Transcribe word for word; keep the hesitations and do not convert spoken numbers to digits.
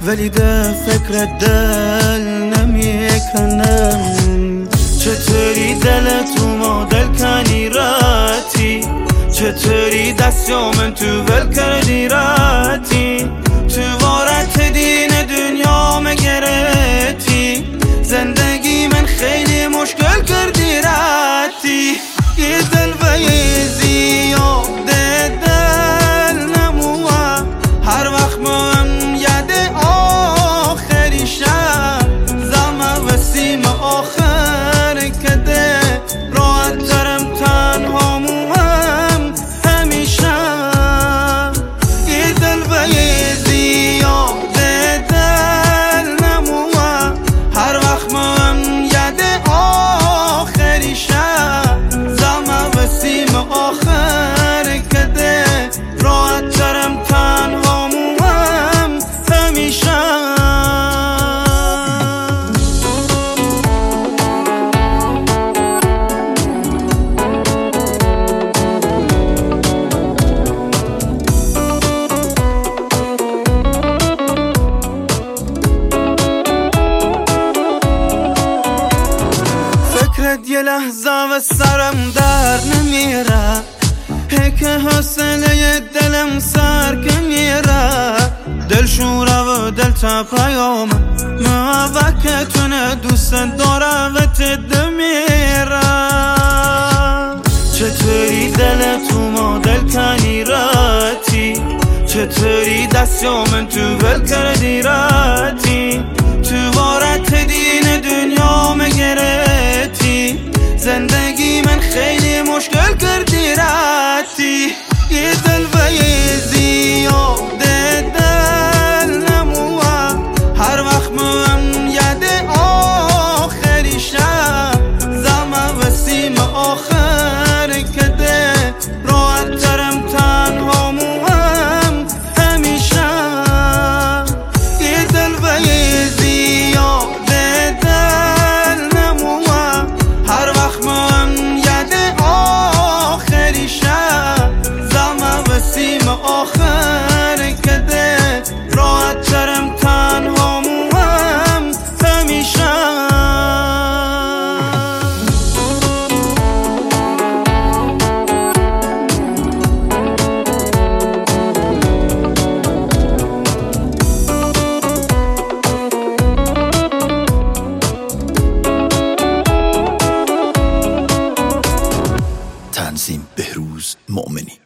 ولی ده فکر دل نمیکنم. چطوری دل تو مدل کنی راتی، چطوری دستیامن تو ول کردی راتی، تو وارت دین دنیا مگرتی، زندگی من خیلی مشکل کردی راتی. یه دل و یه زیاد دل نموه، هر وقت من ید آخری شب زمه و سیم آخر کده، راحت ترم تنها موهم همیشه. یه دل و یه زیاد دل نموه، هر وقت من ید آخری شب زمه و سیم آخر کده، راحت ترم تنها موهم همیشه. یه لحظه و سرم در نمیره، که حوصله دلم سر که میره، دل شوره و دل تا پیام محوه تونه دوست داره و تده میره. چطوری دل تو مدل کنی راتی، چطوری دستیامن تو ول کردی راتی، تو وارت دین دنیا مگرتی، زندگی من خیلی مشکل کردی راتی. یه دل و یه زیاد دل نموه، هر وقت من ید آخری شب زمه و سیم آخر کده، راحت ترم تنها موهم همیشه. یه دل و یه زیاد دل نموه، هر وقت من ید آخری شب زمه و سیم آخر کده، راحت ترم تنها موهم همیشه. تنظیم بهروز مؤمنی.